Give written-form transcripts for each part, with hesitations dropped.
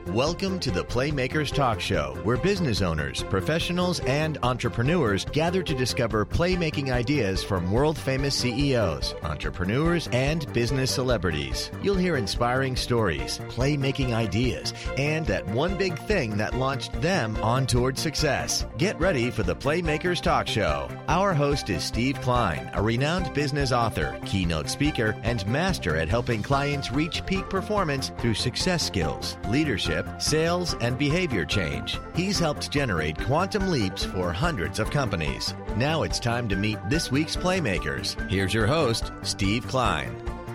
Welcome to the Playmakers Talk Show, where business owners, professionals, and entrepreneurs gather to discover playmaking ideas from world-famous CEOs, entrepreneurs, and business celebrities. You'll hear inspiring stories, playmaking ideas, and that one big thing that launched them on toward success. Get ready for the Playmakers Talk Show. Our host is Steve Klein, a renowned business author, keynote speaker, and master at helping clients reach peak performance through success skills, leadership, sales, and behavior change. He's helped generate quantum leaps for hundreds of companies. Now it's time to meet this week's Playmakers. Here's your host, Steve Klein.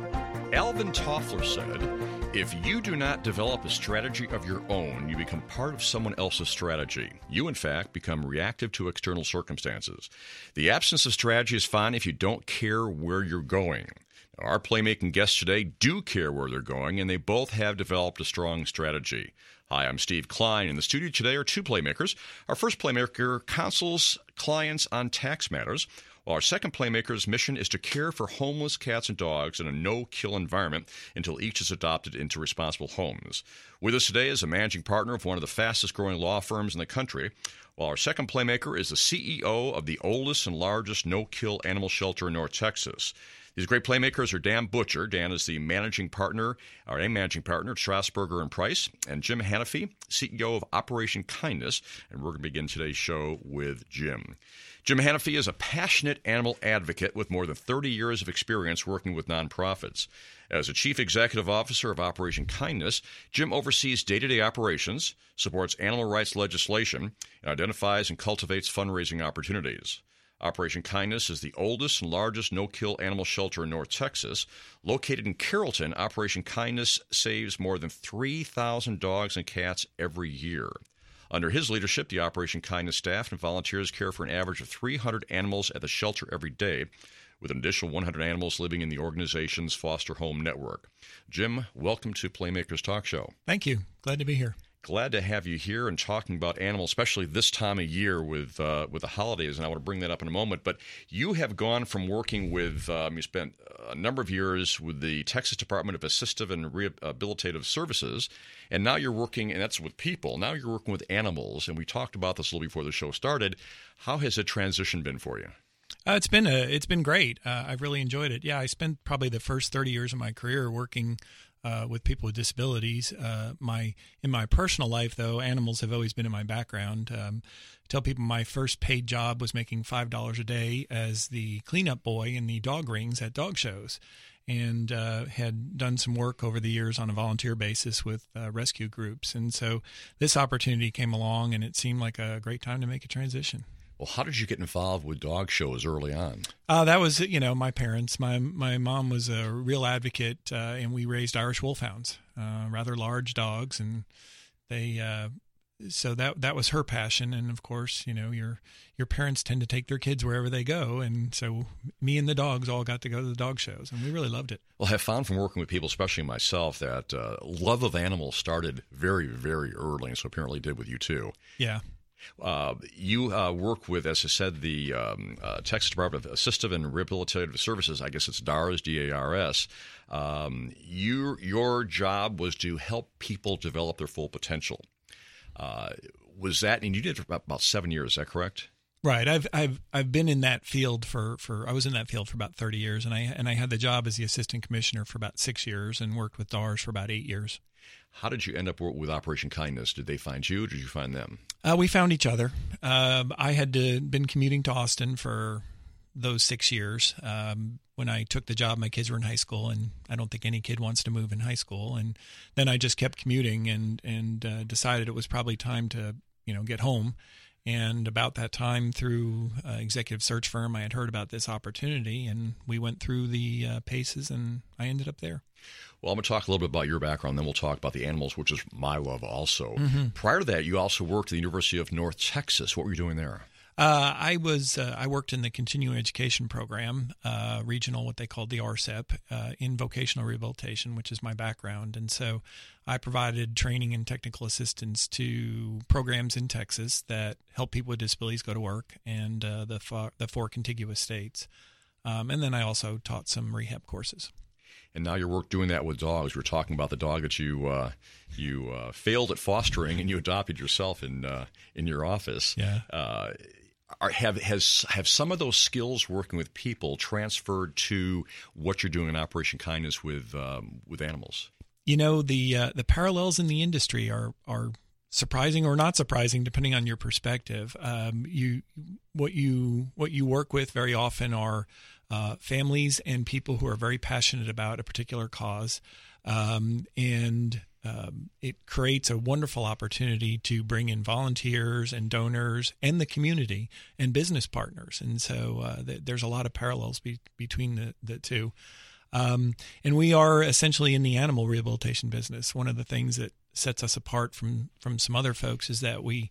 Alvin Toffler said, "If you do not develop a strategy of your own, you become part of someone else's strategy. You, in fact, become reactive to external circumstances. The absence of strategy is fine if you don't care where you're going." Our playmaking guests today do care where they're going, and they both have developed a strong strategy. Hi, I'm Steve Klein. In the studio today are two playmakers. Our first playmaker counsels clients on tax matters, while our second playmaker's mission is to care for homeless cats and dogs in a no-kill environment until each is adopted into responsible homes. With us today is a managing partner of one of the fastest-growing law firms in the country, while our second playmaker is the CEO of the oldest and largest no-kill animal shelter in North Texas. These great playmakers are Dan Butcher. Dan is the managing partner at Strasburger and Price, and Jim Hanafy, CEO of Operation Kindness. And we're going to begin today's show with Jim. Jim Hanafy is a passionate animal advocate with more than 30 years of experience working with nonprofits. As a chief executive officer of Operation Kindness, Jim oversees day-to-day operations, supports animal rights legislation, and identifies and cultivates fundraising opportunities. Operation Kindness is the oldest and largest no-kill animal shelter in North Texas. Located in Carrollton, Operation Kindness saves more than 3,000 dogs and cats every year. Under his leadership, the Operation Kindness staff and volunteers care for an average of 300 animals at the shelter every day, with an additional 100 animals living in the organization's foster home network. Jim, welcome to Playmakers Talk Show. Thank you. Glad to be here. Glad to have you here and talking about animals, especially this time of year with the holidays, and I want to bring that up in a moment. But you have gone from working with, you spent a number of years with the Texas Department of Assistive and Rehabilitative Services, and now you're working, and that's with people, now you're working with animals, and we talked about this a little before the show started. How has the transition been for you? It's been great. I've really enjoyed it. Yeah, I spent probably the first 30 years of my career working with people with disabilities. In my personal life, though, animals have always been in my background. I tell people my first paid job was making $5 a day as the cleanup boy in the dog rings at dog shows, and had done some work over the years on a volunteer basis with rescue groups. And so this opportunity came along, and it seemed like a great time to make a transition. Well, how did you get involved with dog shows early on? That was, my parents. My mom was a real advocate, and we raised Irish Wolfhounds, rather large dogs, and they. So that was her passion, and of course, your parents tend to take their kids wherever they go, and so me and the dogs all got to go to the dog shows, and we really loved it. Well, I've found from working with people, especially myself, that love of animals started very, very early, and so apparently did with you too. Yeah. You work with, as I said, the Texas Department of Assistive and Rehabilitative Services. I guess it's DARS, D-A-R-S. Your job was to help people develop their full potential. Was that, and you did it for about 7 years, is that correct? Right. I've been in that field I was in that field for about 30 years, and I had the job as the assistant commissioner for about 6 years and worked with DARS for about 8 years. How did you end up with Operation Kindness? Did they find you, or did you find them? We found each other. I had been commuting to Austin for those 6 years. When I took the job, my kids were in high school, and I don't think any kid wants to move in high school. And then I just kept commuting and decided it was probably time to get home. And about that time, through executive search firm, I had heard about this opportunity, and we went through the paces, and I ended up there. Well, I'm going to talk a little bit about your background, then we'll talk about the animals, which is my love also. Mm-hmm. Prior to that, you also worked at the University of North Texas. What were you doing there? I worked in the continuing education program, regional, what they called the RCEP, in vocational rehabilitation, which is my background. And so I provided training and technical assistance to programs in Texas that help people with disabilities go to work, and the four contiguous states. And then I also taught some rehab courses. And now you're doing that with dogs. We were talking about the dog that you failed at fostering and you adopted yourself in your office. Yeah. Have some of those skills working with people transferred to what you're doing in Operation Kindness with animals? You know, the parallels in the industry are surprising or not surprising, depending on your perspective. What you work with very often are families and people who are very passionate about a particular cause, and it creates a wonderful opportunity to bring in volunteers and donors and the community and business partners. And so there's a lot of parallels between the two. And we are essentially in the animal rehabilitation business. One of the things that sets us apart from some other folks is that we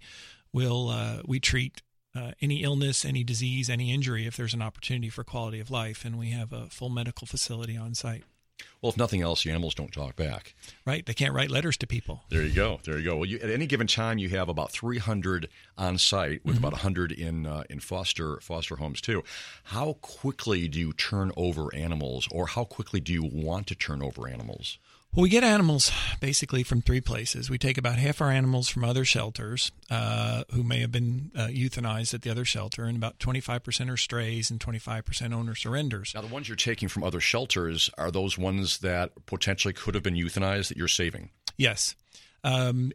treat any illness, any disease, any injury if there's an opportunity for quality of life, and we have a full medical facility on site. Well, if nothing else, the animals don't talk back. Right. They can't write letters to people. There you go. Well, at any given time, you have about 300 on site with about 100 in foster homes, too. How quickly do you turn over animals, or how quickly do you want to turn over animals? Well, we get animals basically from three places. We take about half our animals from other shelters who may have been euthanized at the other shelter, and about 25% are strays and 25% owner surrenders. Now, the ones you're taking from other shelters are those ones that potentially could have been euthanized that you're saving? Yes. And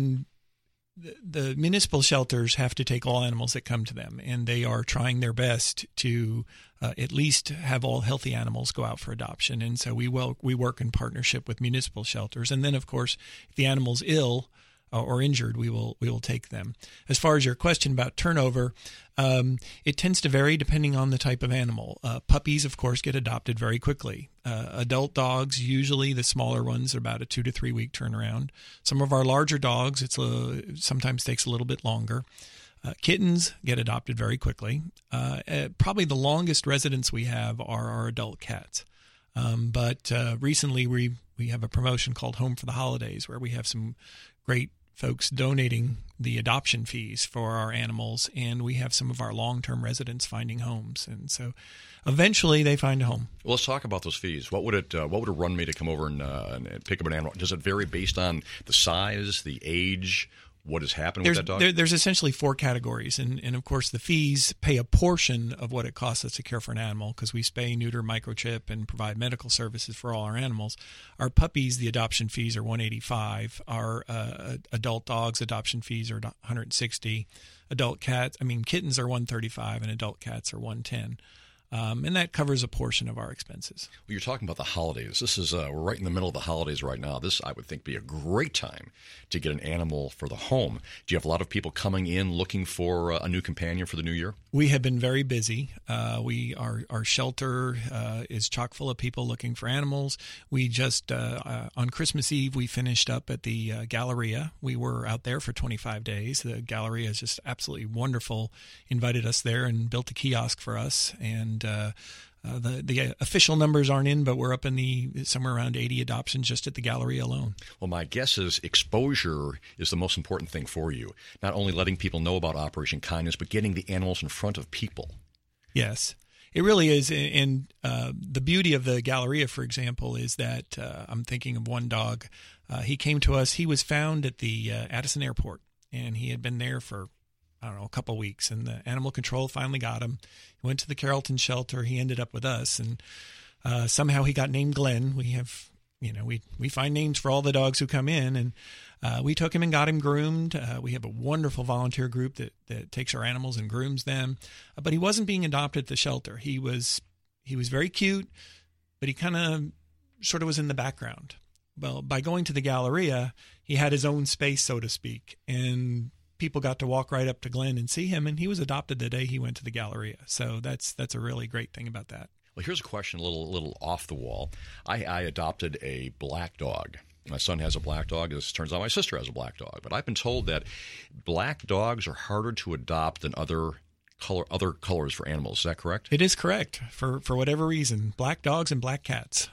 the municipal shelters have to take all animals that come to them, and they are trying their best to at least have all healthy animals go out for adoption. And so we work in partnership with municipal shelters. And then, of course, if the animal's ill or injured, we will take them. As far as your question about turnover, it tends to vary depending on the type of animal. Puppies, of course, get adopted very quickly. Adult dogs, usually the smaller ones, are about a 2 to 3 week turnaround. Some of our larger dogs, sometimes takes a little bit longer. Kittens get adopted very quickly. Probably the longest residents we have are our adult cats. But recently we have a promotion called Home for the Holidays, where we have some great folks donating the adoption fees for our animals, and we have some of our long-term residents finding homes. And so eventually they find a home. Well, let's talk about those fees. What would it run me to come over and pick up an animal? Does it vary based on the size, the age, what has happened with that dog? There's essentially 4 categories. And of course, the fees pay a portion of what it costs us to care for an animal, because we spay, neuter, microchip, and provide medical services for all our animals. Our puppies, the adoption fees are $185. Our adult dogs, adoption fees are $160. Kittens are $135, and adult cats are $110. And that covers a portion of our expenses. Well, you're talking about the holidays. This is we're right in the middle of the holidays right now. This, I would think, be a great time to get an animal for the home. Do you have a lot of people coming in looking for a new companion for the new year? We have been very busy. Our shelter is chock full of people looking for animals. We just on Christmas Eve we finished up at the Galleria. We were out there for 25 days. The Galleria is just absolutely wonderful. Invited us there and built a kiosk for us. And the official numbers aren't in, but we're up in somewhere around 80 adoptions just at the Galleria alone. Well, my guess is exposure is the most important thing for you. Not only letting people know about Operation Kindness, but getting the animals in front of people. Yes, it really is. And the beauty of the Galleria, for example, is that I'm thinking of one dog. He came to us. He was found at the Addison Airport, and he had been there for a couple of weeks, and the animal control finally got him. He went to the Carrollton shelter. He ended up with us, and somehow he got named Glenn. We have, we find names for all the dogs who come in, and we took him and got him groomed. We have a wonderful volunteer group that takes our animals and grooms them. But he wasn't being adopted at the shelter. He was very cute, but he kind of sort of was in the background. Well, by going to the Galleria, he had his own space, so to speak, and people got to walk right up to Glenn and see him, and he was adopted the day he went to the Galleria. So that's a really great thing about that. Well, here's a question, a little off the wall. I adopted a black dog. My son has a black dog. As it turns out, my sister has a black dog. But I've been told that black dogs are harder to adopt than other other colors for animals. Is that correct? It is correct. For whatever reason, black dogs and black cats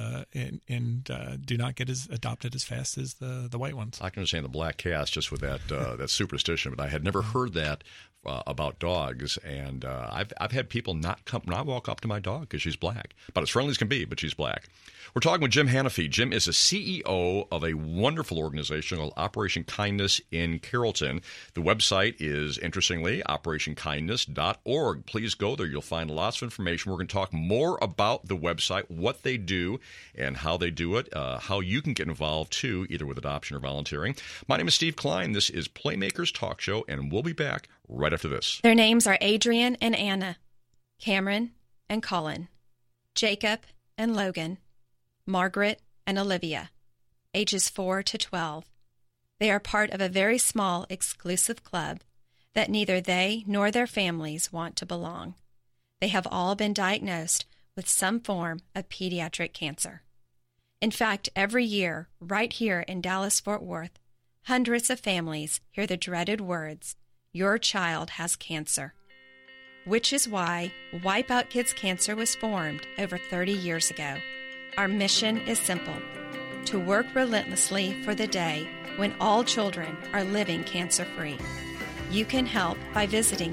do not get adopted as fast as the white ones. I can understand the black cats just with that superstition, but I had never heard that about dogs. And I've had people not walk up to my dog because she's black, about as friendly as can be, but she's black. We're talking with Jim Hanafy. Jim is the CEO of a wonderful organization called Operation Kindness in Carrollton. The website is, interestingly, operationkindness.org. Please go there. You'll find lots of information. We're going to talk more about the website, what they do, and how they do it, how you can get involved, too, either with adoption or volunteering. My name is Steve Klein. This is Playmakers Talk Show, and we'll be back right after this. Their names are Adrian and Anna, Cameron and Colin, Jacob and Logan, Margaret and Olivia, ages 4 to 12. They are part of a very small, exclusive club that neither they nor their families want to belong. They have all been diagnosed with some form of pediatric cancer. In fact, every year, right here in Dallas-Fort Worth, hundreds of families hear the dreaded words, "Your child has cancer," which is why Wipe Out Kids Cancer was formed over 30 years ago. Our mission is simple: to work relentlessly for the day when all children are living cancer-free. You can help by visiting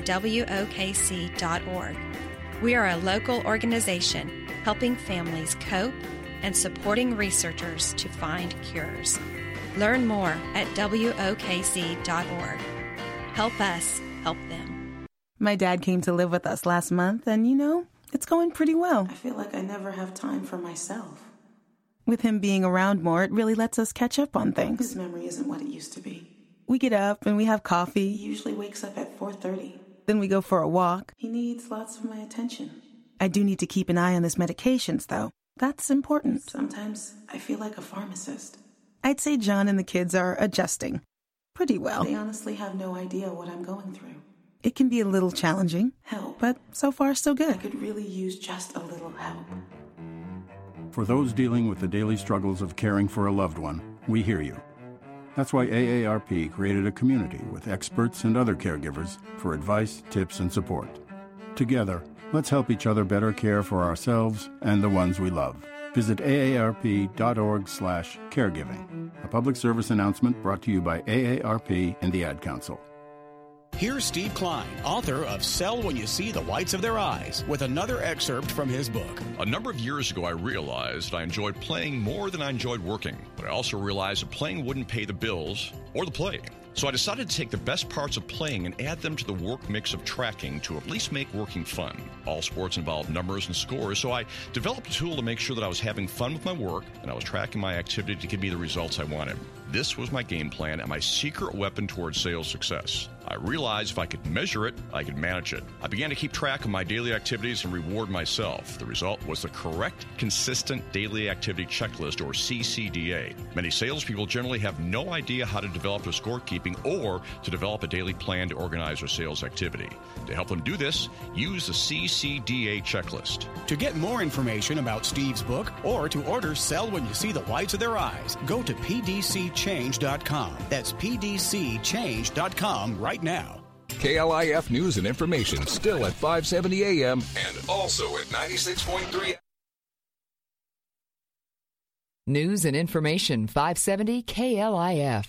WOKC.org. We are a local organization helping families cope and supporting researchers to find cures. Learn more at WOKC.org. Help us help them. My dad came to live with us last month, and it's going pretty well. I feel like I never have time for myself. With him being around more, it really lets us catch up on things. His memory isn't what it used to be. We get up and we have coffee. He usually wakes up at 4:30. Then we go for a walk. He needs lots of my attention. I do need to keep an eye on his medications, though. That's important. Sometimes I feel like a pharmacist. I'd say John and the kids are adjusting pretty well. They honestly have no idea what I'm going through. It can be a little challenging, but so far so good. I could really use just a little help. For those dealing with the daily struggles of caring for a loved one, we hear you. That's why AARP created a community with experts and other caregivers for advice, tips, and support. Together, let's help each other better care for ourselves and the ones we love. Visit aarp.org/caregiving. A public service announcement brought to you by AARP and the Ad Council. Here's Steve Klein, author of Sell When You See the Whites of Their Eyes, with another excerpt from his book. A number of years ago, I realized I enjoyed playing more than I enjoyed working, but I also realized that playing wouldn't pay the bills or the play. So I decided to take the best parts of playing and add them to the work mix of tracking to at least make working fun. All sports involve numbers and scores, so I developed a tool to make sure that I was having fun with my work and I was tracking my activity to give me the results I wanted. This was my game plan and my secret weapon towards sales success. I realized if I could measure it, I could manage it. I began to keep track of my daily activities and reward myself. The result was the correct, consistent daily activity checklist, or CCDA. Many salespeople generally have no idea how to develop their scorekeeping or to develop a daily plan to organize their sales activity. To help them do this, use the CCDA checklist. To get more information about Steve's book or to order Sell When You See the Whites of Their Eyes, go to pdcchange.com. That's pdcchange.com right now. KLIF News and Information, still at 570 AM and also at 96.3. News and Information, 570 KLIF.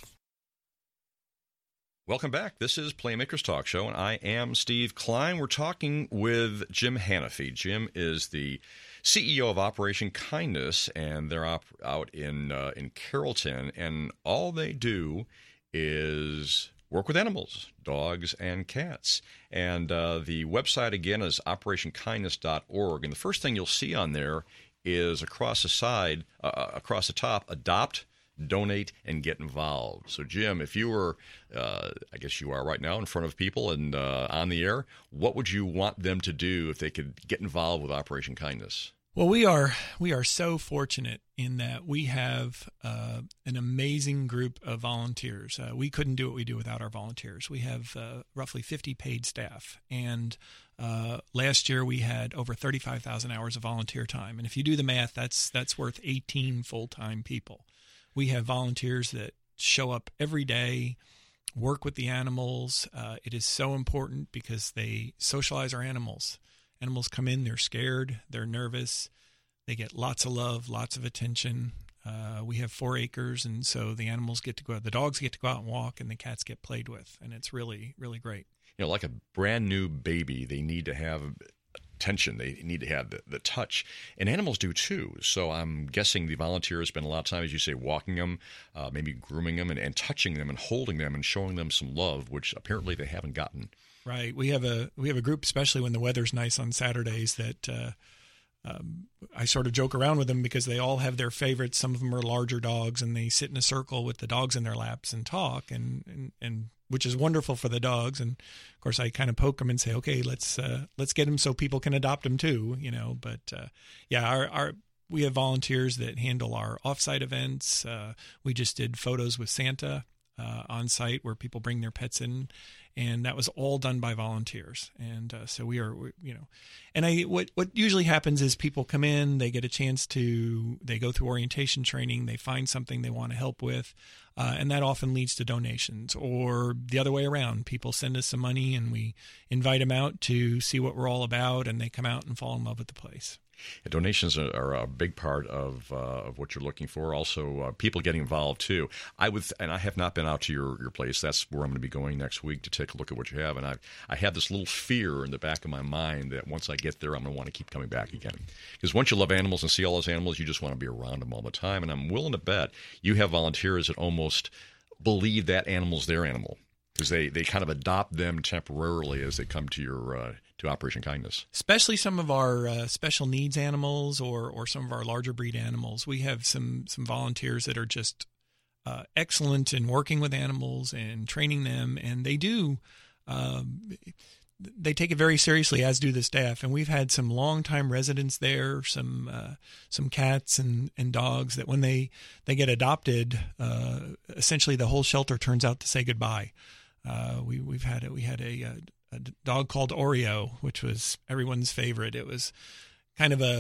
Welcome back. This is Playmakers Talk Show, and I am Steve Klein. We're talking with Jim Hanafy. Jim is the CEO of Operation Kindness, and they're out in Carrollton, and all they do is work with animals, dogs and cats. And the website, again, is operationkindness.org. And the first thing you'll see on there is across the top, adopt, donate, and get involved. So, Jim, if you were, I guess you are right now in front of people and on the air, what would you want them to do if they could get involved with Operation Kindness? Well, we are so fortunate in that we have an amazing group of volunteers. We couldn't do what we do without our volunteers. We have roughly 50 paid staff, and last year we had over 35,000 hours of volunteer time. And if you do the math, that's worth 18 full-time people. We have volunteers that show up every day work with the animals. It is so important because they socialize our animals. Animals come in, they're scared, they're nervous, they get lots of love, lots of attention. We have 4 acres, and so the animals get to go out, the dogs get to go out and walk, and the cats get played with, and it's really, really great. Like a brand new baby, they need to have attention. They need to have the touch, and animals do too. So I'm guessing the volunteers spend a lot of time, as you say, walking them, maybe grooming them, and touching them, and holding them, and showing them some love, which apparently they haven't gotten. Right. We have a group, especially when the weather's nice on Saturdays, that I sort of joke around with them because they all have their favorites. Some of them are larger dogs, and they sit in a circle with the dogs in their laps and talk, and which is wonderful for the dogs. And of course, I kind of poke them and say, okay, let's get them so people can adopt them too, But we have volunteers that handle our offsite events. We just did photos with Santa on site where people bring their pets in, and that was all done by volunteers. And so we are, and what usually happens is people come in, they get a chance they go through orientation training, they find something they want to help with, and that often leads to donations, or the other way around. People send us some money and we invite them out to see what we're all about, and they come out and fall in love with the place. Yeah, donations are a big part of what you're looking for. Also, people getting involved too. I have not been out to your place. That's where I'm going to be going next week to take a look at what you have. And I have this little fear in the back of my mind that once I get there, I'm going to want to keep coming back again. Because once you love animals and see all those animals, you just want to be around them all the time. And I'm willing to bet you have volunteers that almost believe that animal's their animal, because they kind of adopt them temporarily as they come to your to Operation Kindness. Especially some of our special needs animals or some of our larger breed animals. We have some volunteers that are just excellent in working with animals and training them, and they do. They take it very seriously, as do the staff. And we've had some longtime residents there, some cats and dogs that when they get adopted, essentially the whole shelter turns out to say goodbye. We had a dog called Oreo, which was everyone's favorite. It was kind of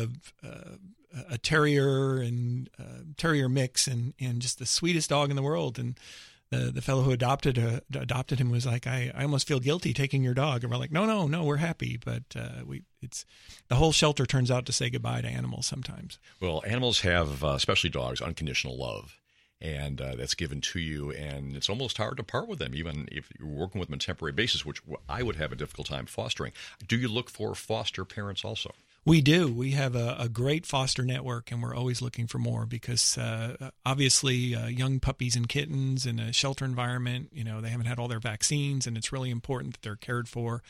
a terrier and terrier mix, and just the sweetest dog in the world. And the fellow who adopted him was like, I almost feel guilty taking your dog. And we're like, no, we're happy. But it's the whole shelter turns out to say goodbye to animals sometimes. Well, animals have, especially dogs, unconditional love. And that's given to you, and it's almost hard to part with them, even if you're working with them on a temporary basis, which I would have a difficult time fostering. Do you look for foster parents also? We do. We have a great foster network, and we're always looking for more because obviously young puppies and kittens in a shelter environment, they haven't had all their vaccines, and it's really important that they're cared for.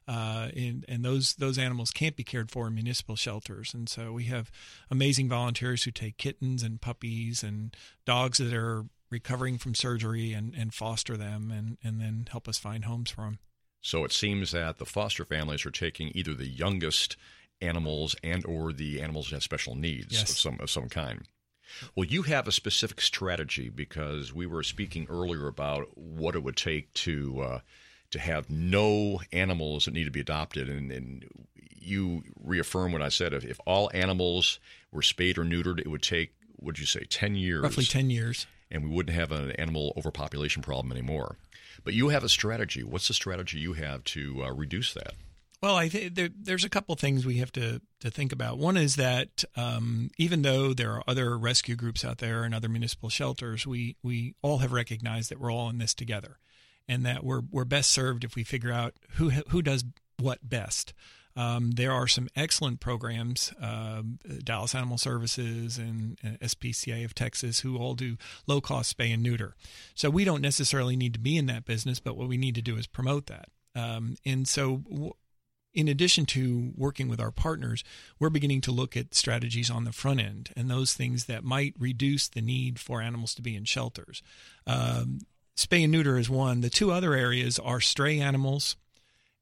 And those animals can't be cared for in municipal shelters. And so we have amazing volunteers who take kittens and puppies and dogs that are recovering from surgery and foster them and then help us find homes for them. So it seems that the foster families are taking either the youngest animals and or the animals that have special needs of some kind. Well, you have a specific strategy because we were speaking earlier about what it would take to have no animals that need to be adopted, and you reaffirm what I said. If all animals were spayed or neutered, it would take, what did you say, 10 years? Roughly 10 years. And we wouldn't have an animal overpopulation problem anymore. But you have a strategy. What's the strategy you have to reduce that? Well, I think there's a couple things we have to think about. One is that even though there are other rescue groups out there and other municipal shelters, we all have recognized that we're all in this together, and that we're best served if we figure out who does what best. There are some excellent programs, Dallas Animal Services and SPCA of Texas, who all do low-cost spay and neuter. So we don't necessarily need to be in that business, but what we need to do is promote that. And so in addition to working with our partners, we're beginning to look at strategies on the front end and those things that might reduce the need for animals to be in shelters. Spay and neuter is one. The two other areas are stray animals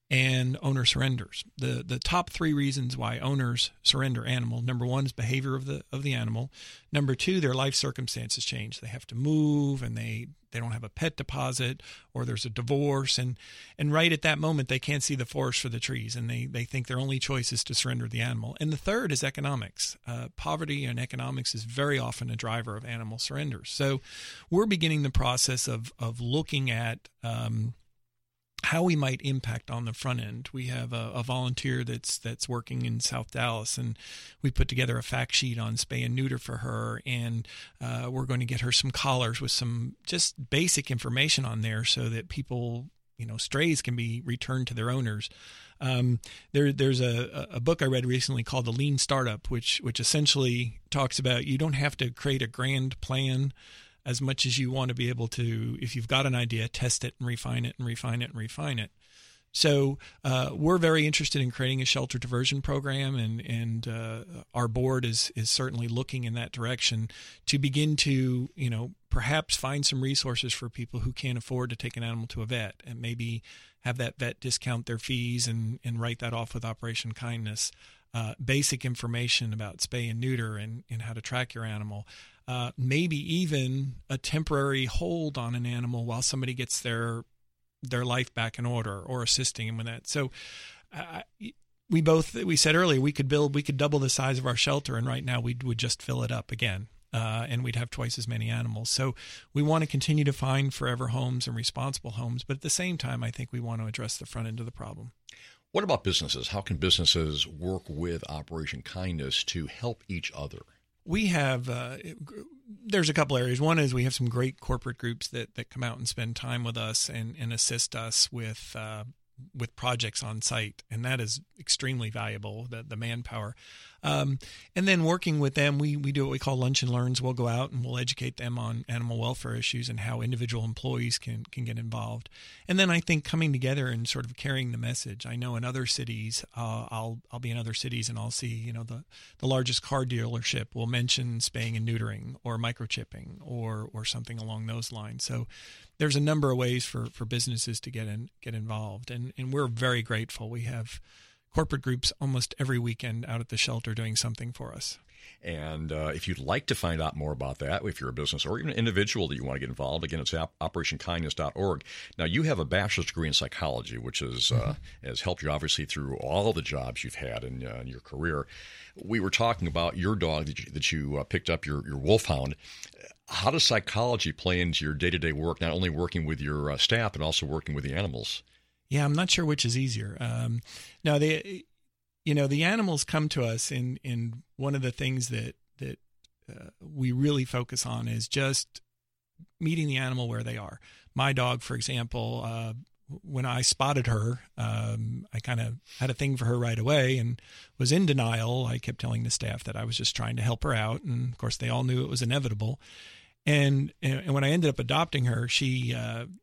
and owner surrenders. The top 3 reasons why owners surrender animal: number 1 is behavior of the animal. Number 2, their life circumstances change. They have to move, and they don't have a pet deposit, or there's a divorce, and right at that moment they can't see the forest for the trees, and they think their only choice is to surrender the animal. And the third is economics. Poverty and economics is very often a driver of animal surrenders. So we're beginning the process of looking at how we might impact on the front end. We have a volunteer that's working in South Dallas, and we put together a fact sheet on spay and neuter for her, and we're going to get her some collars with some just basic information on there so that people, strays can be returned to their owners. There's a book I read recently called The Lean Startup, which essentially talks about you don't have to create a grand plan as much as you want to be able to, if you've got an idea, test it and refine it and refine it and refine it. So we're very interested in creating a shelter diversion program, and our board is certainly looking in that direction to begin to, perhaps find some resources for people who can't afford to take an animal to a vet, and maybe have that vet discount their fees and write that off with Operation Kindness. Basic information about spay and neuter and how to track your animal. Maybe even a temporary hold on an animal while somebody gets their life back in order, or assisting them with that. So we said earlier we could double the size of our shelter, and right now we would just fill it up again, and we'd have twice as many animals. So we want to continue to find forever homes and responsible homes, but at the same time, I think we want to address the front end of the problem. What about businesses? How can businesses work with Operation Kindness to help each other? We have, there's a couple areas. One is we have some great corporate groups that come out and spend time with us and assist us with projects on site, and that is extremely valuable, the manpower. And then working with them, we do what we call lunch and learns. We'll go out and we'll educate them on animal welfare issues and how individual employees can get involved. And then I think coming together and sort of carrying the message. I know in other cities, I'll be in other cities and I'll see, the largest car dealership will mention spaying and neutering or microchipping or something along those lines. So there's a number of ways for businesses to get involved, and we're very grateful. We have corporate groups almost every weekend out at the shelter doing something for us. And if you'd like to find out more about that, if you're a business or even an individual that you want to get involved, again, it's operationkindness.org. Now, you have a bachelor's degree in psychology, which has helped you obviously through all the jobs you've had in your career. We were talking about your dog that you picked up, your wolfhound. How does psychology play into your day-to-day work, not only working with your staff, but also working with the animals? Yeah, I'm not sure which is easier. Now, the animals come to us, and one of the things that we really focus on is just meeting the animal where they are. My dog, for example, when I spotted her, I kind of had a thing for her right away and was in denial. I kept telling the staff that I was just trying to help her out, and of course, they all knew it was inevitable. And when I ended up adopting her, she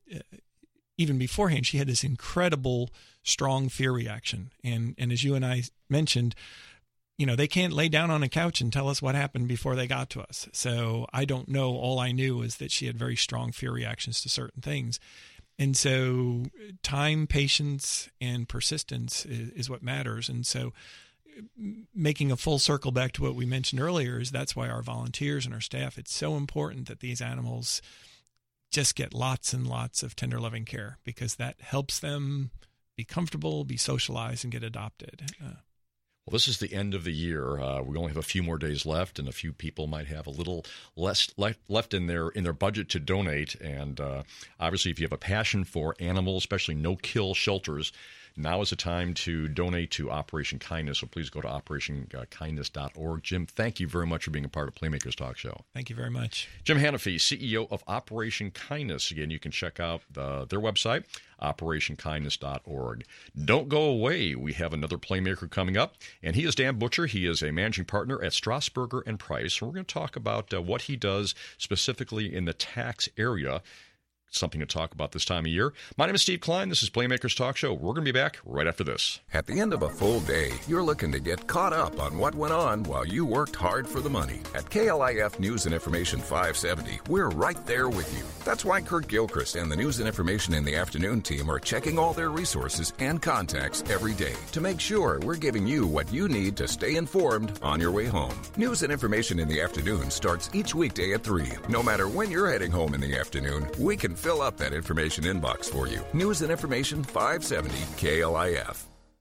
even beforehand, she had this incredible, strong fear reaction. And as you and I mentioned, they can't lay down on a couch and tell us what happened before they got to us. So I don't know. All I knew is that she had very strong fear reactions to certain things. And so time, patience, and persistence is what matters. And so making a full circle back to what we mentioned earlier is that's why our volunteers and our staff, it's so important that these animals just get lots and lots of tender, loving care, because that helps them be comfortable, be socialized, and get adopted. Well, this is the end of the year. We only have a few more days left, and a few people might have a little less left in their budget to donate. And obviously, if you have a passion for animals, especially no-kill shelters, now is the time to donate to Operation Kindness. So please go to operationkindness.org. Jim, thank you very much for being a part of Playmakers Talk Show. Thank you very much. Jim Hanafy, CEO of Operation Kindness. Again, you can check out their website, operationkindness.org. Don't go away. We have another Playmaker coming up, and he is Dan Butcher. He is a managing partner at Strasburger and Price. And we're going to talk about what he does specifically in the tax area. something to talk about this time of year. My name is Steve Klein. This is Playmakers Talk Show. We're going to be back right after this. At the end of a full day, you're looking to get caught up on what went on while you worked hard for the money. At KLIF News and Information 570, we're right there with you. That's why Kurt Gilchrist and the News and Information in the Afternoon team are checking all their resources and contacts every day to make sure we're giving you what you need to stay informed on your way home. News and Information in the Afternoon starts each weekday at 3. No matter when you're heading home in the afternoon, we can fill up that information inbox for you. News and Information 570 KLIF.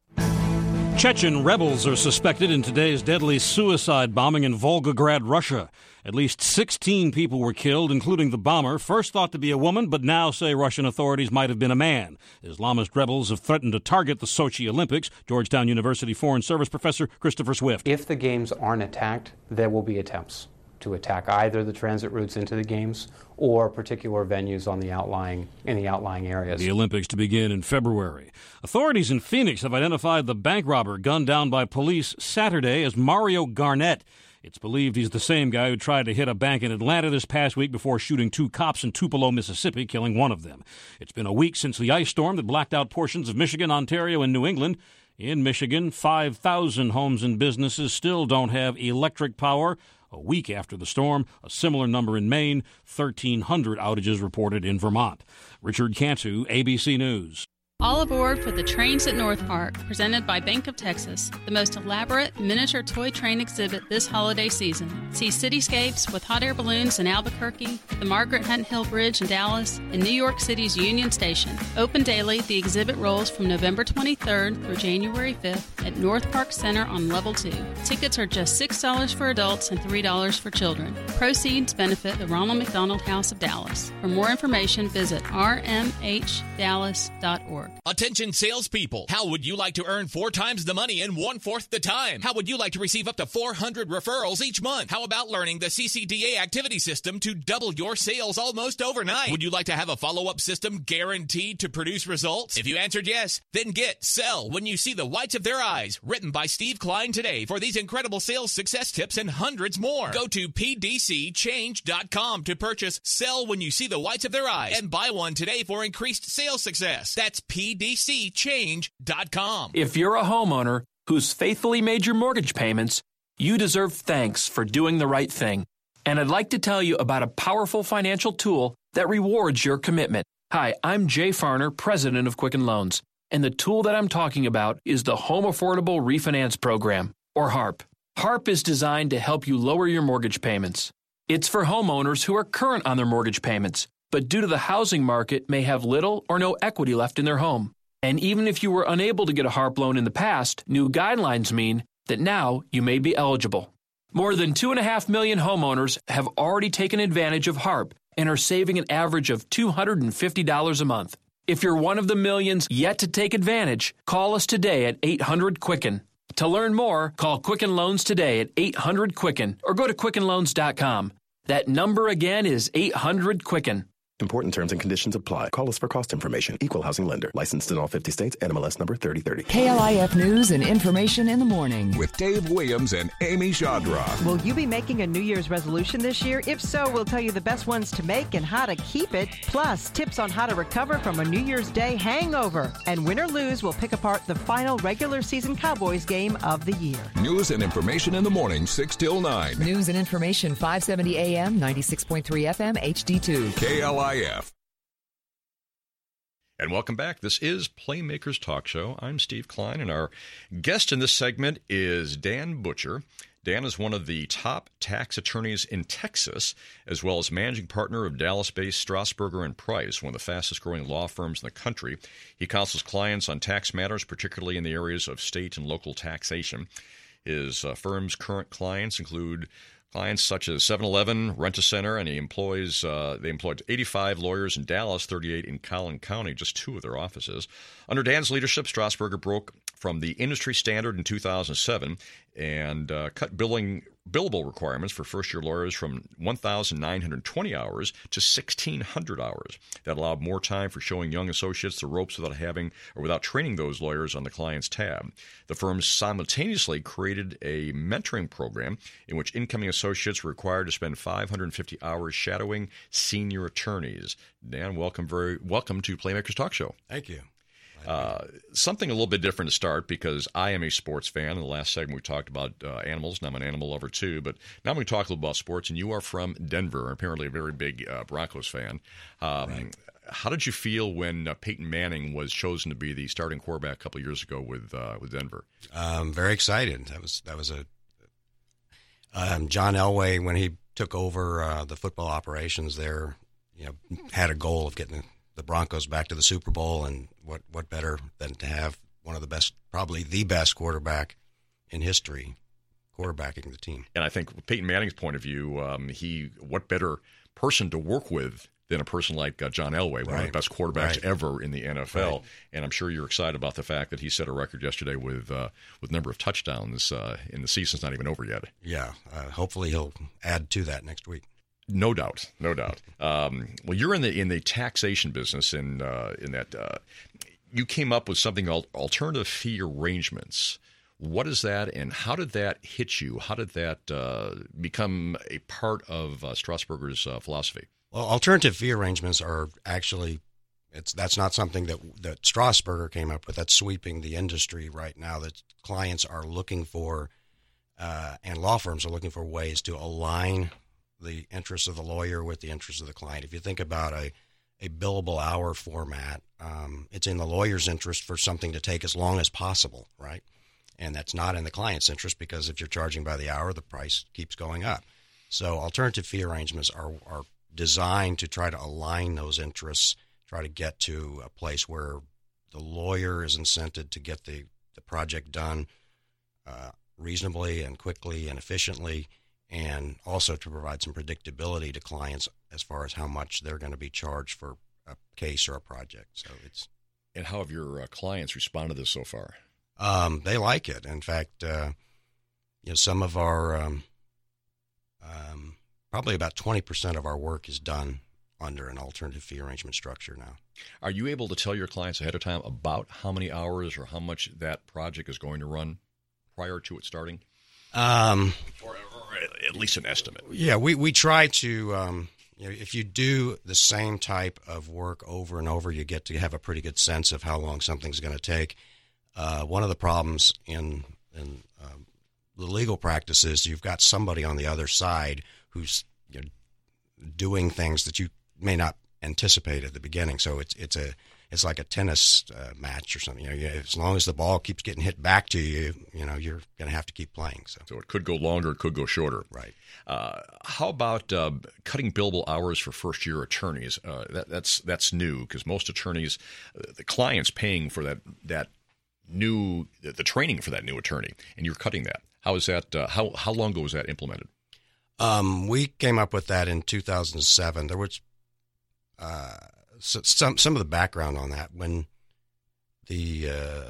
Chechen rebels are suspected in today's deadly suicide bombing in Volgograd, Russia. At least 16 people were killed, including the bomber, first thought to be a woman, but now say Russian authorities might have been a man. Islamist rebels have threatened to target the Sochi Olympics. Georgetown University Foreign Service professor Christopher Swift. If the games aren't attacked, there will be attempts to attack either the transit routes into the games or particular venues on the outlying areas. The Olympics to begin in February. Authorities in Phoenix have identified the bank robber gunned down by police Saturday as Mario Garnett. It's believed he's the same guy who tried to hit a bank in Atlanta this past week before shooting 2 cops in Tupelo, Mississippi, killing one of them. It's been a week since the ice storm that blacked out portions of Michigan, Ontario, and New England. In Michigan, 5,000 homes and businesses still don't have electric power. A week after the storm, a similar number in Maine, 1,300 outages reported in Vermont. Richard Cantu, ABC News. All aboard for the Trains at North Park, presented by Bank of Texas, the most elaborate miniature toy train exhibit this holiday season. See cityscapes with hot air balloons in Albuquerque, the Margaret Hunt Hill Bridge in Dallas, and New York City's Union Station. Open daily, the exhibit rolls from November 23rd through January 5th at North Park Center on Level 2. Tickets are just $6 for adults and $3 for children. Proceeds benefit the Ronald McDonald House of Dallas. For more information, visit rmhdallas.org. Attention salespeople. How would you like to earn 4 times the money in 1/4 the time? How would you like to receive up to 400 referrals each month? How about learning the CCDA activity system to double your sales almost overnight? Would you like to have a follow-up system guaranteed to produce results? If you answered yes, then get Sell When You See the Whites of Their Eyes, written by Steve Klein today for these incredible sales success tips and hundreds more. Go to pdcchange.com to purchase Sell When You See the Whites of Their Eyes and buy one today for increased sales success. That's pdcchange.com. If you're a homeowner who's faithfully made your mortgage payments, you deserve thanks for doing the right thing. And I'd like to tell you about a powerful financial tool that rewards your commitment. Hi, I'm Jay Farner, president of Quicken Loans. And the tool that I'm talking about is the Home Affordable Refinance Program, or HARP. HARP is designed to help you lower your mortgage payments. It's for homeowners who are current on their mortgage payments, but due to the housing market may have little or no equity left in their home. And even if you were unable to get a HARP loan in the past, new guidelines mean that now you may be eligible. More than 2.5 million homeowners have already taken advantage of HARP and are saving an average of $250 a month. If you're one of the millions yet to take advantage, call us today at 800-QUICKEN. To learn more, call Quicken Loans today at 800-QUICKEN or go to QuickenLoans.com. That number again is 800-QUICKEN. Important terms and conditions apply. Call us for cost information. Equal housing lender. Licensed in all 50 states. NMLS number 3030. KLIF News and Information in the Morning. With Dave Williams and Amy Shodroff. Will you be making a New Year's resolution this year? If so, we'll tell you the best ones to make and how to keep it. Plus, tips on how to recover from a New Year's Day hangover. And win or lose, we'll pick apart the final regular season Cowboys game of the year. News and Information in the Morning, 6 till 9. News and Information, 570 AM, 96.3 FM, HD2. KLIF. And welcome back. This is Playmakers Talk Show. I'm Steve Klein, and our guest in this segment is Dan Butcher. Dan is one of the top tax attorneys in Texas, as well as managing partner of Dallas-based Strasburger & Price, one of the fastest-growing law firms in the country. He counsels clients on tax matters, particularly in the areas of state and local taxation. His firm's current clients include clients such as 7-Eleven, Rent-A-Center, and they employed 85 lawyers in Dallas, 38 in Collin County, just 2 of their offices. Under Dan's leadership, Strasburger broke from the industry standard in 2007 and cut billable requirements for first-year lawyers from 1,920 hours to 1,600 hours. That allowed more time for showing young associates the ropes without training those lawyers on the client's tab. The firm simultaneously created a mentoring program in which incoming associates were required to spend 550 hours shadowing senior attorneys. Dan, welcome to Playmakers Talk Show. Thank you. Something a little bit different to start, because I am a sports fan. In the last segment, we talked about animals, and I'm an animal lover too. But now I'm going to talk a little about sports, and you are from Denver, apparently a very big Broncos fan. Right. How did you feel when Peyton Manning was chosen to be the starting quarterback a couple of years ago with Denver? Very excited. That was John Elway, when he took over the football operations there, had a goal of getting the Broncos back to the Super Bowl, and what better than to have one of the best, probably the best quarterback in history, quarterbacking the team. And I think from Peyton Manning's point of view, what better person to work with than a person like John Elway, one of the best quarterbacks ever in the NFL. Right. And I'm sure you're excited about the fact that he set a record yesterday with number of touchdowns in the season's not even over yet. Yeah, hopefully he'll add to that next week. No doubt. Well, you're in the taxation business, in that you came up with something called alternative fee arrangements. What is that, and how did that hit you? How did that become a part of Strasburger's philosophy? Well, alternative fee arrangements are actually that's not something that Strasburger came up with. That's sweeping the industry right now. That clients are looking for, and law firms are looking for ways to align the interests of the lawyer with the interests of the client. If you think about a billable hour format, it's in the lawyer's interest for something to take as long as possible, right? And that's not in the client's interest, because if you're charging by the hour, the price keeps going up. So alternative fee arrangements are designed to try to align those interests, try to get to a place where the lawyer is incented to get the project done reasonably and quickly and efficiently, and also to provide some predictability to clients as far as how much they're going to be charged for a case or a project. So it's. And how have your clients responded to this so far? They like it. In fact, some of our probably about 20% of our work is done under an alternative fee arrangement structure now. Are you able to tell your clients ahead of time about how many hours or how much that project is going to run prior to it starting? Or at least an estimate. Yeah, we try to, if you do the same type of work over and over, you get to have a pretty good sense of how long something's going to take. One of the problems in the legal practice is you've got somebody on the other side who's doing things that you may not anticipate at the beginning. So it's like a tennis match or something. As long as the ball keeps getting hit back to you, you're going to have to keep playing. So it could go longer, it could go shorter. Right. How about cutting billable hours for first-year attorneys? That's new, because most attorneys, the client's paying for the training for that new attorney, and you're cutting that. How is that? How long ago was that implemented? We came up with that in 2007. There was some of the background on that. When the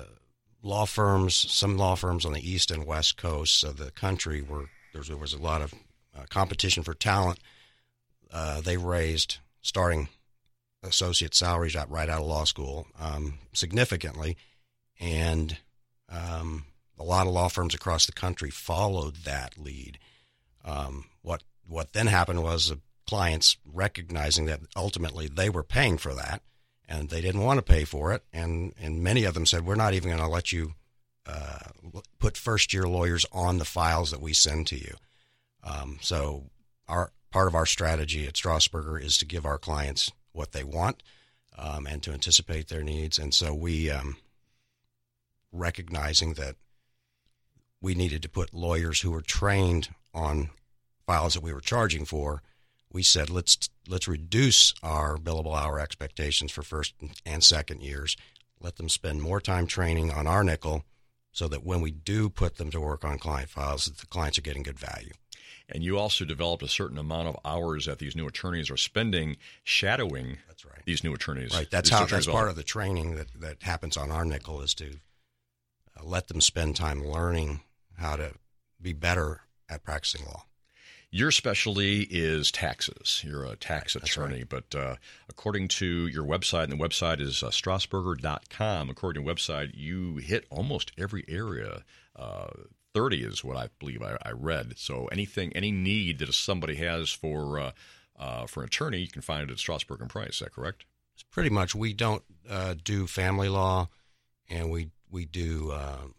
some law firms on the east and west coasts of the country there was a lot of competition for talent. They raised starting associate salaries right out of law school significantly, and a lot of law firms across the country followed that lead. What then happened was the clients recognizing that ultimately they were paying for that, and they didn't want to pay for it, and many of them said, we're not even going to let you put first-year lawyers on the files that we send to you. So part of our strategy at Strasburger is to give our clients what they want and to anticipate their needs. And so we, recognizing that we needed to put lawyers who were trained on files that we were charging for, we said, let's reduce our billable hour expectations for first and second years. Let them spend more time training on our nickel so that when we do put them to work on client files, that the clients are getting good value. And you also developed a certain amount of hours that these new attorneys are spending shadowing these new attorneys. Right. That's part of the training that happens on our nickel, is to let them spend time learning how to be better at practicing law. Your specialty is taxes. You're a tax attorney, right. But according to your website, and the website is Strasburger.com, according to your website, you hit almost every area. 30 is what I believe I read. So any need that somebody has for an attorney, you can find it at Strasburger and Price. Is that correct? Pretty much. We don't do family law, and we do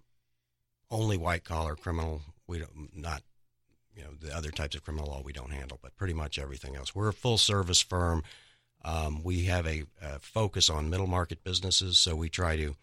only white-collar criminal. We don't, not the other types of criminal law we don't handle, but pretty much everything else. We're a full-service firm. We have a focus on middle-market businesses, so we try to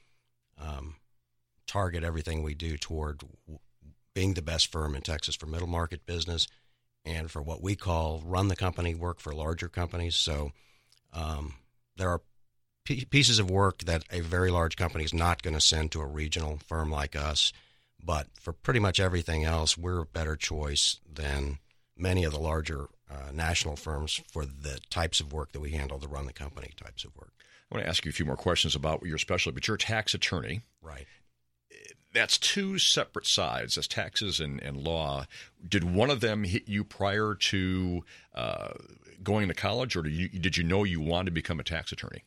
target everything we do toward being the best firm in Texas for middle-market business and for what we call run-the-company work for larger companies. So there are pieces of work that a very large company is not going to send to a regional firm like us. But for pretty much everything else, we're a better choice than many of the larger national firms for the types of work that we handle, the run-the-company types of work. I want to ask you a few more questions about your specialty, but you're a tax attorney. Right. That's two separate sides. That's taxes and law. Did one of them hit you prior to going to college, or did you know you wanted to become a tax attorney?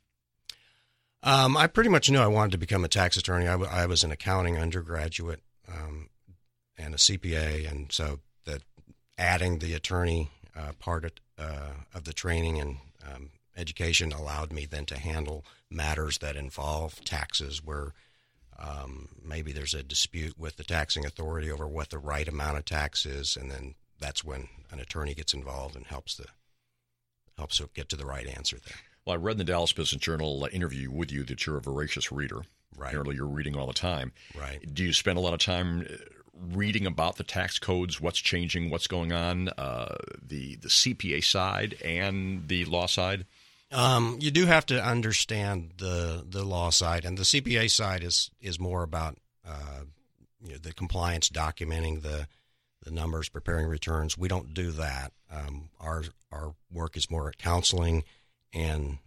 I pretty much knew I wanted to become a tax attorney. I was an accounting undergraduate. And a CPA, and so that adding the attorney part of the training and education allowed me then to handle matters that involve taxes where maybe there's a dispute with the taxing authority over what the right amount of tax is, and then that's when an attorney gets involved and helps get to the right answer there. Well, I read in the Dallas Business Journal interview with you that you're a voracious reader. Right. Apparently you're reading all the time. Right. Do you spend a lot of time reading about the tax codes, what's changing, what's going on, the CPA side and the law side? You do have to understand the law side, and the CPA side is more about the compliance, documenting the numbers, preparing returns. We don't do that. Our work is more at counseling and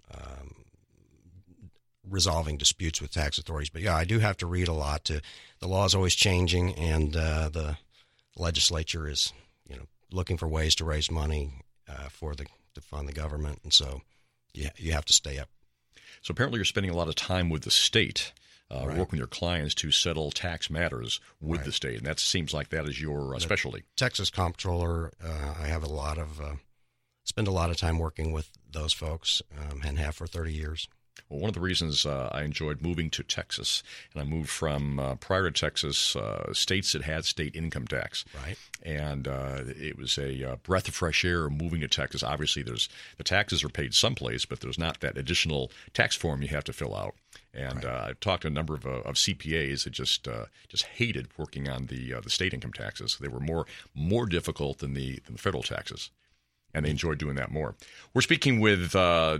resolving disputes with tax authorities. But yeah, I do have to read a lot. The law is always changing, and the legislature is looking for ways to raise money to fund the government, and so you have to stay up. So apparently you're spending a lot of time with the state, Right. working with your clients to settle tax matters with Right. the state, and that seems like that is your specialty. Texas comptroller, I have spend a lot of time working with those folks, and have for 30 years. Well, one of the reasons I enjoyed moving to Texas, and I moved from, prior to Texas, states that had state income tax. Right. And it was a breath of fresh air moving to Texas. Obviously, the taxes are paid someplace, but there's not that additional tax form you have to fill out. And Right. I've talked to a number of CPAs that just hated working on the state income taxes. They were more difficult than the federal taxes, and they enjoyed doing that more. We're speaking with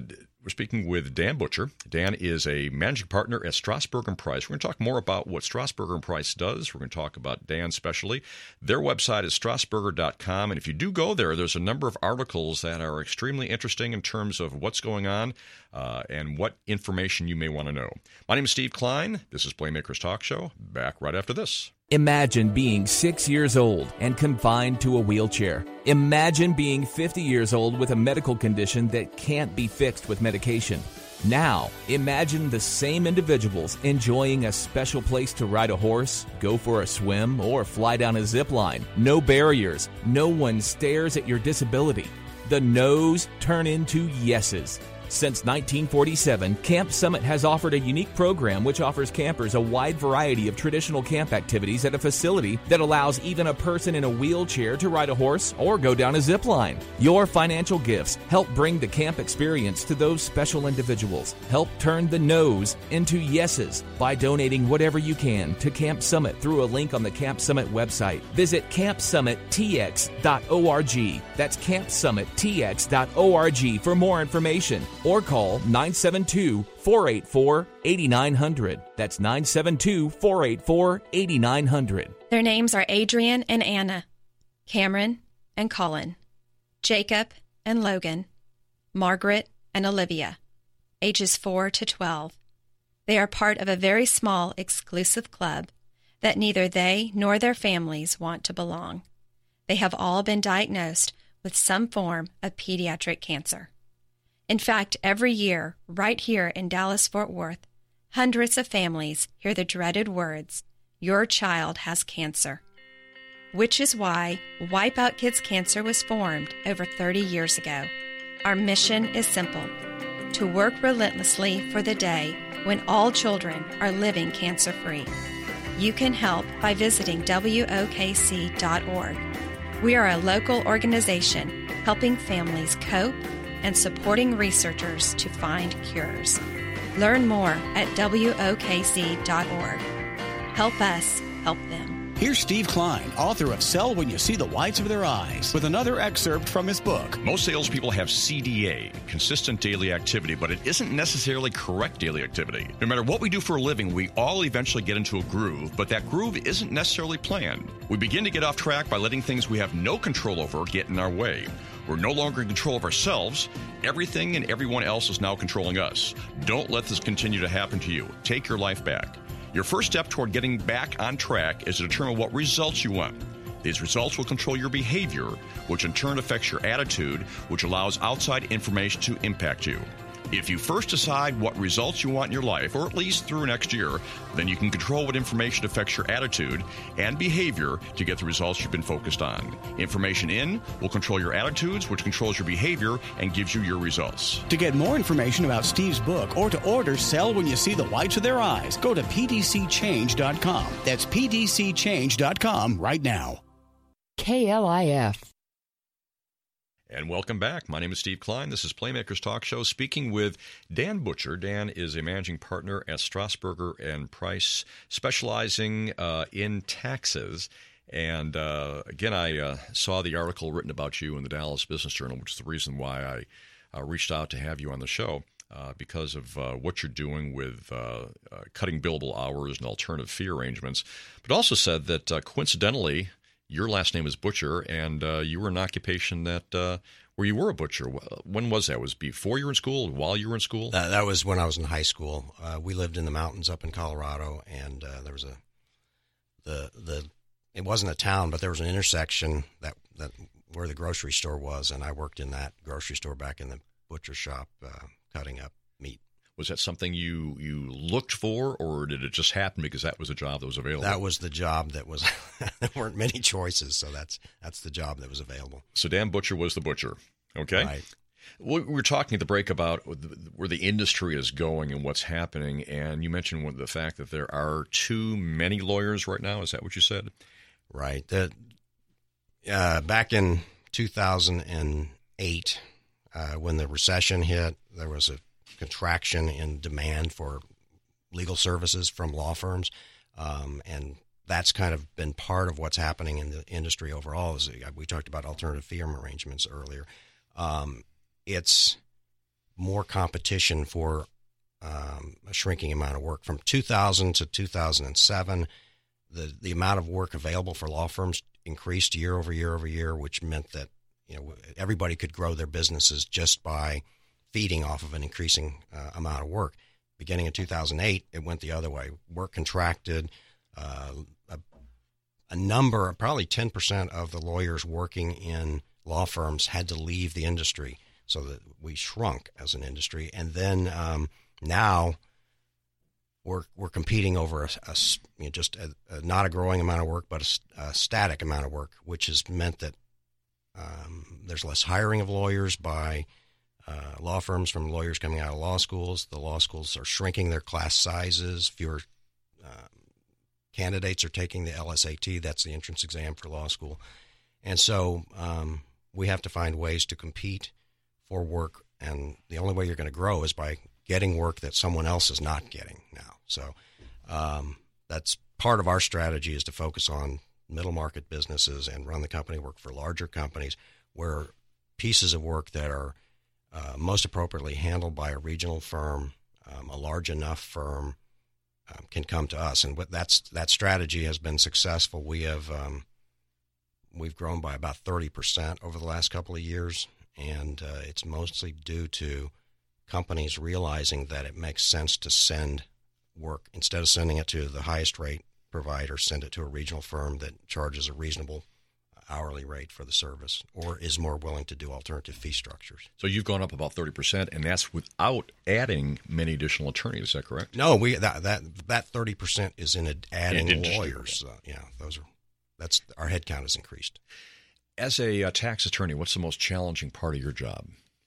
Dan Butcher. Dan is a managing partner at Strasburger & Price. We're going to talk more about what Strasburger & Price does. We're going to talk about Dan specially. Their website is strasburger.com, and if you do go there, there's a number of articles that are extremely interesting in terms of what's going on and what information you may want to know. My name is Steve Klein. This is Playmakers Talk Show. Back right after this. Imagine being 6 years old and confined to a wheelchair. Imagine being 50 years old with a medical condition that can't be fixed with medication. Now, imagine the same individuals enjoying a special place to ride a horse, go for a swim, or fly down a zip line. No barriers. No one stares at your disability. The no's turn into yeses. Since 1947, Camp Summit has offered a unique program which offers campers a wide variety of traditional camp activities at a facility that allows even a person in a wheelchair to ride a horse or go down a zip line. Your financial gifts help bring the camp experience to those special individuals. Help turn the no's into yeses by donating whatever you can to Camp Summit through a link on the Camp Summit website. Visit campsummittx.org. That's campsummittx.org for more information. Or call 972-484-8900. That's 972-484-8900. Their names are Adrian and Anna, Cameron and Colin, Jacob and Logan, Margaret and Olivia, ages 4 to 12. They are part of a very small, exclusive club that neither they nor their families want to belong. They have all been diagnosed with some form of pediatric cancer. In fact, every year, right here in Dallas-Fort Worth, hundreds of families hear the dreaded words, "Your child has cancer." Which is why Wipe Out Kids Cancer was formed over 30 years ago. Our mission is simple: to work relentlessly for the day when all children are living cancer-free. You can help by visiting WOKC.org. We are a local organization helping families cope and supporting researchers to find cures. Learn more at WOKC.org. Help us help them. Here's Steve Klein, author of Sell When You See the Whites of Their Eyes, with another excerpt from his book. Most salespeople have CDA, consistent daily activity, but it isn't necessarily correct daily activity. No matter what we do for a living, we all eventually get into a groove, but that groove isn't necessarily planned. We begin to get off track by letting things we have no control over get in our way. We're no longer in control of ourselves. Everything and everyone else is now controlling us. Don't let this continue to happen to you. Take your life back. Your first step toward getting back on track is to determine what results you want. These results will control your behavior, which in turn affects your attitude, which allows outside information to impact you. If you first decide what results you want in your life, or at least through next year, then you can control what information affects your attitude and behavior to get the results you've been focused on. Information in will control your attitudes, which controls your behavior and gives you your results. To get more information about Steve's book or to order Sell When You See the Whites of Their Eyes, go to pdcchange.com. That's pdcchange.com right now. KLIF. And welcome back. My name is Steve Klein. This is Playmakers Talk Show, speaking with Dan Butcher. Dan is a managing partner at Strasburger and Price, specializing in taxes. And again, I saw the article written about you in the Dallas Business Journal, which is the reason why I reached out to have you on the show, because of what you're doing with cutting billable hours and alternative fee arrangements. But also said that coincidentally, your last name is Butcher, and you were in an occupation that where you were a butcher. When was that? Was it before you were in school? While you were in school? That was when I was in high school. We lived in the mountains up in Colorado, and there was it wasn't a town, but there was an intersection that where the grocery store was, and I worked in that grocery store back in the butcher shop, cutting up meat. Was that something you looked for, or did it just happen because that was a job that was available? That was the job that was – there weren't many choices, so that's the job that was available. So Dan Butcher was the butcher, okay? Right. We were talking at the break about where the industry is going and what's happening, and you mentioned the fact that there are too many lawyers right now. Is that what you said? Right. Back in 2008, when the recession hit, there was a contraction in demand for legal services from law firms, and that's kind of been part of what's happening in the industry overall. We talked about alternative fee arrangements earlier. It's more competition for a shrinking amount of work. From 2000 to 2007, the amount of work available for law firms increased year over year over year, which meant that everybody could grow their businesses just by feeding off of an increasing amount of work. Beginning in 2008, it went the other way. Work contracted. A number, probably 10% of the lawyers working in law firms had to leave the industry, so that we shrunk as an industry. And then now we're competing over not a growing amount of work, but a static amount of work, which has meant that there's less hiring of lawyers by law firms from lawyers coming out of law schools. The law schools are shrinking their class sizes. Fewer candidates are taking the LSAT. That's the entrance exam for law school. And so we have to find ways to compete for work. And the only way you're going to grow is by getting work that someone else is not getting now. So that's part of our strategy, is to focus on middle market businesses and run the company, work for larger companies where pieces of work that are most appropriately handled by a regional firm, a large enough firm, can come to us. And that strategy has been successful. We've grown by about 30% over the last couple of years, and it's mostly due to companies realizing that it makes sense to send work, instead of sending it to the highest rate provider send it to a regional firm that charges a reasonable hourly rate for the service or is more willing to do alternative fee structures. So you've gone up about 30%, and that's without adding many additional attorneys. Is that correct? No, that 30% is in adding lawyers. That's our headcount has increased. As a tax attorney, what's the most challenging part of your job?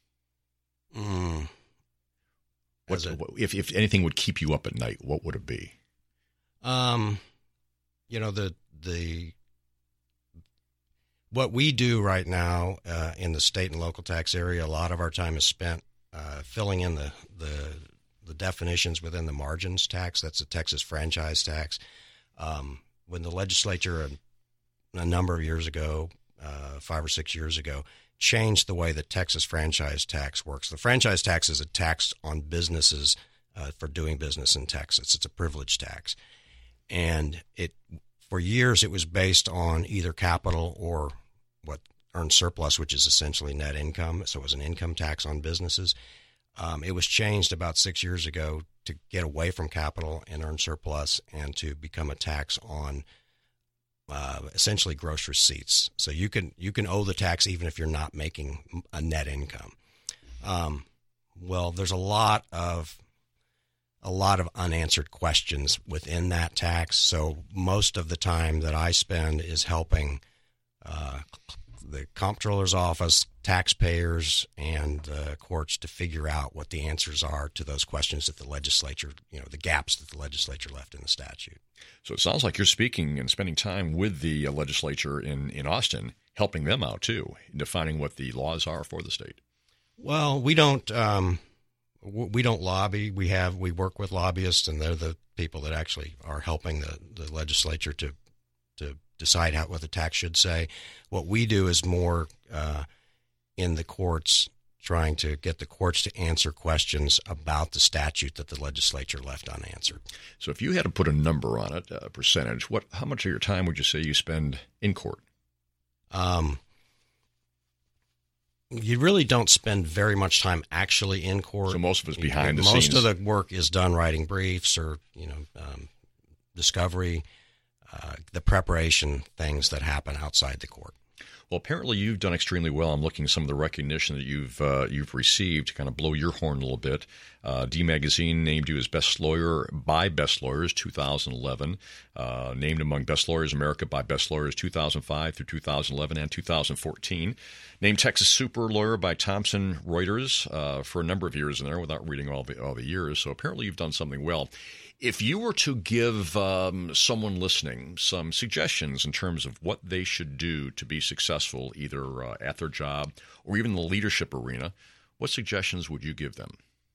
If anything would keep you up at night, what would it be? What we do right now in the state and local tax area, a lot of our time is spent filling in the definitions within the margins tax. That's the Texas franchise tax. When the legislature a number of years ago, 5 or 6 years ago, changed the way the Texas franchise tax works. The franchise tax is a tax on businesses for doing business in Texas. It's a privilege tax. And for years it was based on either capital or what earned surplus, which is essentially net income. So it was an income tax on businesses. It was changed about 6 years ago to get away from capital and earned surplus and to become a tax on essentially gross receipts. So you can owe the tax even if you're not making a net income. Well, there's a lot of unanswered questions within that tax. So most of the time that I spend is helping the comptroller's office, taxpayers, and the courts to figure out what the answers are to those questions that the legislature, the gaps that the legislature left in the statute. So it sounds like you're speaking and spending time with the legislature in Austin, helping them out too, in defining what the laws are for the state. Well, we don't lobby. We work with lobbyists, and they're the people that actually are helping the legislature to decide what the tax should say. What we do is more in the courts, trying to get the courts to answer questions about the statute that the legislature left unanswered. So if you had to put a number on it, a percentage, how much of your time would you say you spend in court? You really don't spend very much time actually in court. So most of it's behind the scenes. Most of the work is done writing briefs or discovery, the preparation things that happen outside the court. Well, apparently you've done extremely well. I'm looking at some of the recognition that you've received to kind of blow your horn a little bit. D Magazine named you as Best Lawyer by Best Lawyers 2011, named among Best Lawyers America by Best Lawyers 2005 through 2011 and 2014. Named Texas Super Lawyer by Thomson Reuters for a number of years in there without reading all the years. So apparently you've done something well. If you were to give someone listening some suggestions in terms of what they should do to be successful either at their job or even the leadership arena, what suggestions would you give them?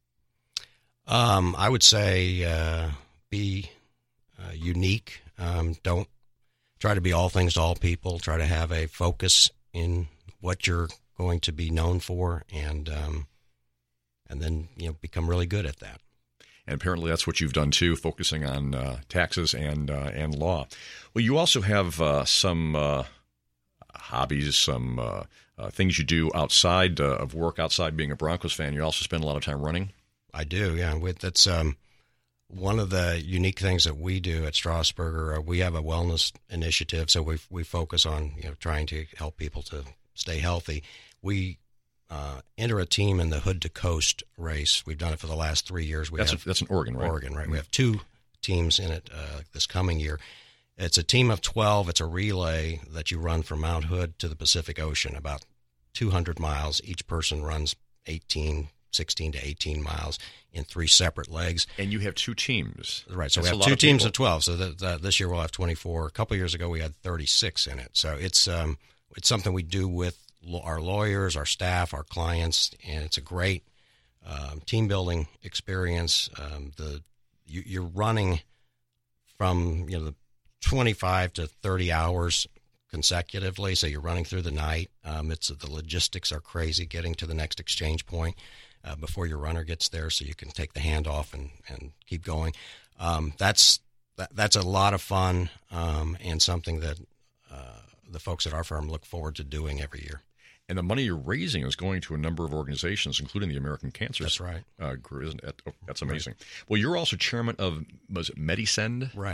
I would say be unique. Don't try to be all things to all people. Try to have a focus in what you're going to be known for, and then become really good at that. And apparently that's what you've done too, focusing on taxes and law. Well, you also have some hobbies, some things you do outside of work, outside being a Broncos fan. You also spend a lot of time running. I do, yeah. That's one of the unique things that we do at Strasburger. We have a wellness initiative, so we focus on trying to help people to stay healthy. We enter a team in the Hood to Coast race. We've done it for the last 3 years. That's in Oregon, right? Oregon, right. Mm-hmm. We have 2 teams in it this coming year. It's a team of 12. It's a relay that you run from Mount Hood to the Pacific Ocean, about 200 miles. Each person runs 16 to 18 miles in 3 separate legs. And you have 2 teams. Right, so we have 2 teams of 12. So this year we'll have 24. A couple of years ago we had 36 in it. So it's something we do with our lawyers, our staff, our clients, and it's a great team-building experience. You're running from the 25 to 30 hours consecutively, so you're running through the night. The logistics are crazy getting to the next exchange point before your runner gets there, so you can take the handoff and keep going. That's a lot of fun and something that the folks at our firm look forward to doing every year. And the money you're raising is going to a number of organizations, including the American Cancer Center. That's right. Group, isn't it? That's amazing. Right. Well, you're also chairman of, was it Medisend? Right.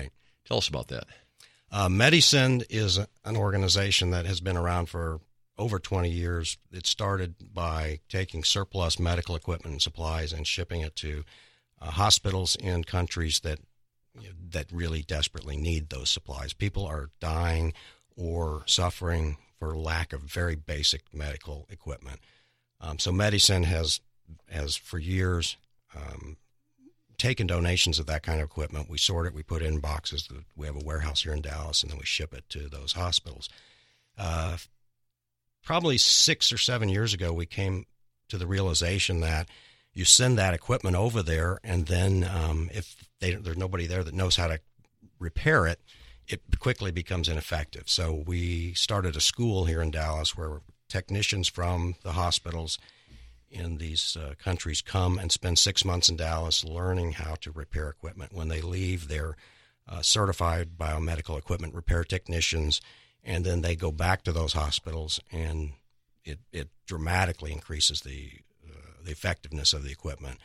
Tell us about that. Medicine is an organization that has been around for over 20 years. It started by taking surplus medical equipment and supplies and shipping it to hospitals in countries that really desperately need those supplies. People are dying or suffering for lack of very basic medical equipment. So Medicine has for years taken donations of that kind of equipment. We sort it, we put it in boxes. We have a warehouse here in Dallas, and then we ship it to those hospitals. Probably 6 or 7 years ago, we came to the realization that you send that equipment over there, and then if there's nobody there that knows how to repair it, it quickly becomes ineffective. So we started a school here in Dallas where technicians from the hospitals in these countries come and spend 6 months in Dallas learning how to repair equipment. When they leave, they're certified biomedical equipment repair technicians, and then they go back to those hospitals, and it dramatically increases the effectiveness of the equipment.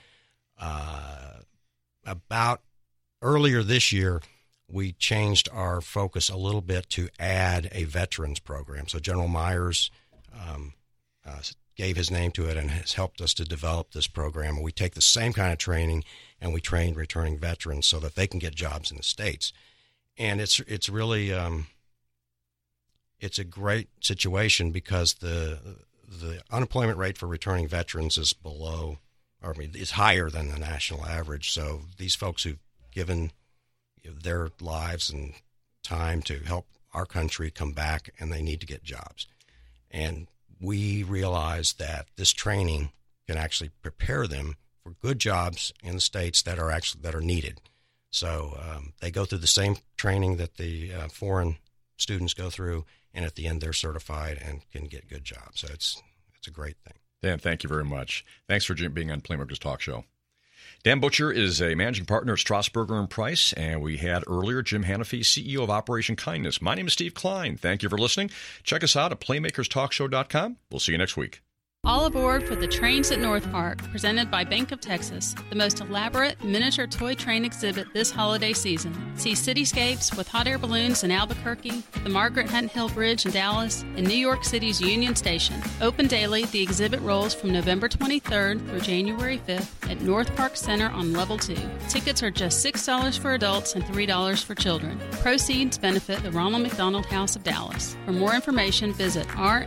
About earlier this year, we changed our focus a little bit to add a veterans program. So General Myers gave his name to it and has helped us to develop this program. We take the same kind of training and we train returning veterans so that they can get jobs in the States. And it's really it's a great situation because the unemployment rate for returning veterans is is higher than the national average. So these folks who've given their lives and time to help our country come back, and they need to get jobs. And we realize that this training can actually prepare them for good jobs in the States that are needed. So they go through the same training that the foreign students go through, and at the end they're certified and can get good jobs. So it's a great thing. Dan, thank you very much. Thanks for being on Playmakers Talk Show. Dan Butcher is a managing partner at Strasburger & Price, and we had earlier Jim Hanafy, CEO of Operation Kindness. My name is Steve Klein. Thank you for listening. Check us out at playmakerstalkshow.com. We'll see you next week. All aboard for the Trains at North Park, presented by Bank of Texas, the most elaborate miniature toy train exhibit this holiday season. See cityscapes with hot air balloons in Albuquerque, the Margaret Hunt Hill Bridge in Dallas, and New York City's Union Station. Open daily, the exhibit rolls from November 23rd through January 5th at North Park Center on Level 2. Tickets are just $6 for adults and $3 for children. Proceeds benefit the Ronald McDonald House of Dallas. For more information, visit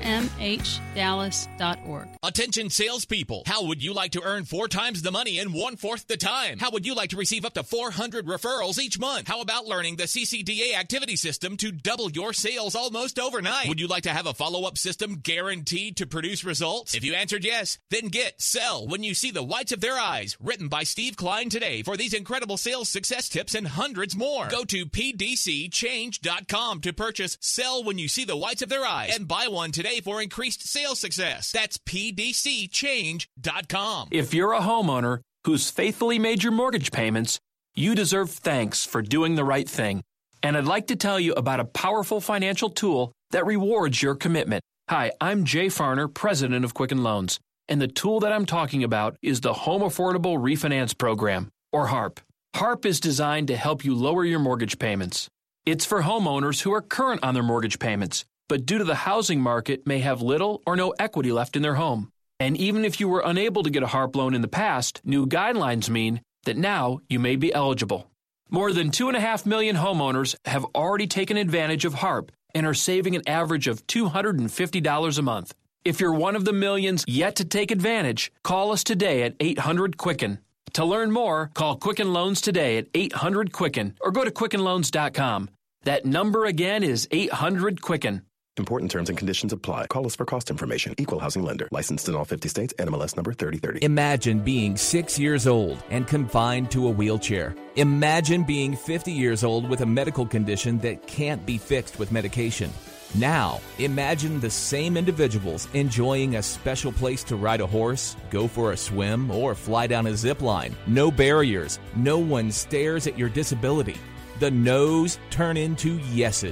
rmhdallas.org. Attention salespeople. How would you like to earn 4 times the money in 1/4 the time? How would you like to receive up to 400 referrals each month? How about learning the CCDA activity system to double your sales almost overnight? Would you like to have a follow-up system guaranteed to produce results? If you answered yes, then get Sell When You See the Whites of Their Eyes, written by Steve Klein today for these incredible sales success tips and hundreds more. Go to pdcchange.com to purchase Sell When You See the Whites of Their Eyes and buy one today for increased sales success. That's pdcchange.com. If you're a homeowner who's faithfully made your mortgage payments, you deserve thanks for doing the right thing. And I'd like to tell you about a powerful financial tool that rewards your commitment. Hi, I'm Jay Farner, president of Quicken Loans, and the tool that I'm talking about is the Home Affordable Refinance Program, or HARP. HARP is designed to help you lower your mortgage payments. It's for homeowners who are current on their mortgage payments, but due to the housing market may have little or no equity left in their home. And even if you were unable to get a HARP loan in the past, new guidelines mean that now you may be eligible. More than 2.5 million homeowners have already taken advantage of HARP and are saving an average of $250 a month. If you're one of the millions yet to take advantage, call us today at 800-QUICKEN. To learn more, call Quicken Loans today at 800-QUICKEN or go to QuickenLoans.com. That number again is 800-QUICKEN. Important terms and conditions apply. Call us for cost information. Equal housing lender. Licensed in all 50 states. NMLS number 3030. Imagine being 6 years old and confined to a wheelchair. Imagine being 50 years old with a medical condition that can't be fixed with medication. Now, imagine the same individuals enjoying a special place to ride a horse, go for a swim, or fly down a zip line. No barriers. No one stares at your disability. The no's turn into yeses.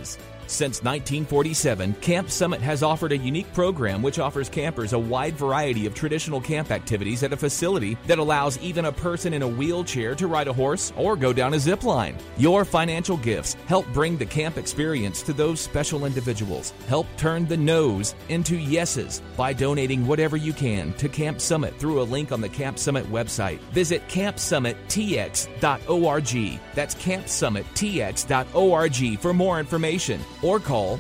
Since 1947, Camp Summit has offered a unique program which offers campers a wide variety of traditional camp activities at a facility that allows even a person in a wheelchair to ride a horse or go down a zip line. Your financial gifts help bring the camp experience to those special individuals. Help turn the no's into yeses by donating whatever you can to Camp Summit through a link on the Camp Summit website. Visit campsummittx.org. That's campsummittx.org for more information, or call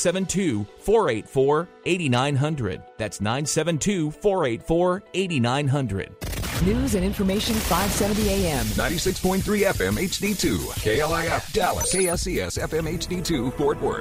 972-484-8900. That's 972-484-8900. News and Information 570 AM. 96.3 FM HD2. KLIF Dallas. KSCS FM HD2 Fort Worth.